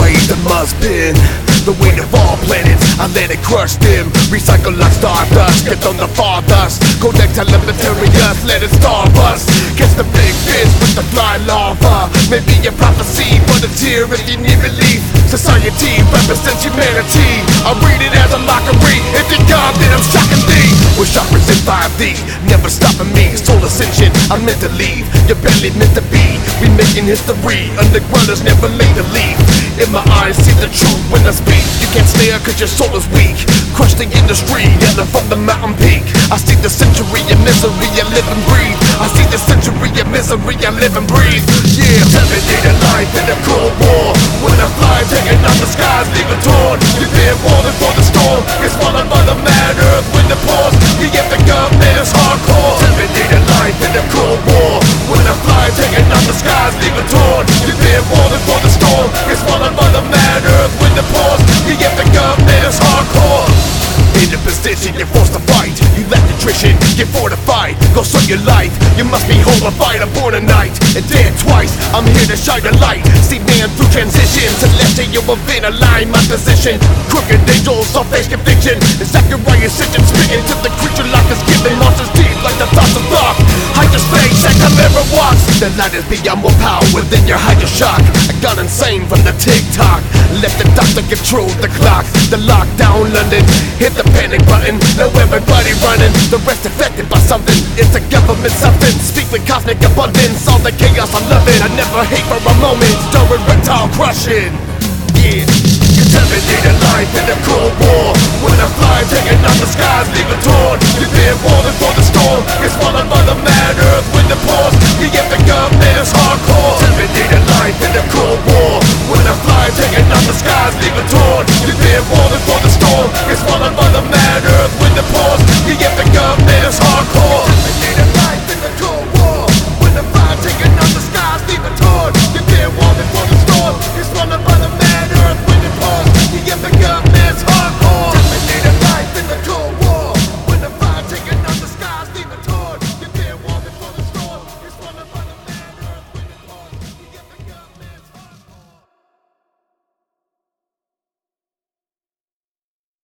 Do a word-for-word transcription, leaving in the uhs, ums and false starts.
way that must been the weight of all planets. I let it crush them, recycle like stardust, get on the farthest, connect elementarius, let it starbust. Catch the big fish with the fly larva. Maybe a prophecy, but it's here if you need relief. Society represents humanity. I read it as a mockery. If you're God, then I'm shocking thee. We're chakras in five D, never stopping me. Soul ascension, I'm meant to leave. You're barely meant to be. We making history. Undergrounders never late to leave. In my eyes, see the truth when I speak. You can't stare cause your soul is weak. Crush the industry, yelling from the mountain peak. I see the century of misery, I live and breathe. I see the century of misery, I live and breathe. Yeah, terminated life in a cold war. When I fly, taking out the skies, leave it torn. You've been warned for the storm. It's swallowed by the mad earth when the pause. The epic government is hardcore. Terminated life in a cold war. When I fly, taking out the skies, leave it torn. You've been warned for the storm. It's swallowed by the mad earth when the pause. The epic government is hardcore. In a position, you're forced to fight. You lack nutrition, get fortified. Go show your life. You must be horrified. I'm born a night and dead twice. I'm here to shine a light. See man through transition. Celestial event, align my position. Crooked angels, all face conviction. It's Zachariah sitting, spitting to the creature life is given. Monsters deep like the thoughts of thought. Higher stage, like a mirror walks. The light is beyond more power within your higher shock. I got insane from the TikTok. Let the doctor control the clock. The lockdown London, hit the panic button. Now everybody running, the rest affected by something. It's a government something. Speak with cosmic abundance. All the chaos I love it. I never hate for a moment. Stirring reptile crushing. Yeah, contaminated life in a cold war. When I fly, taking out the skies, leave it torn. You've been warned for the storm. It's swallowed by the mad earth when the pause. The epic government is hardcore. Contaminated life in a cold war. When I fly, taking out the skies, leave it torn. You've been warned for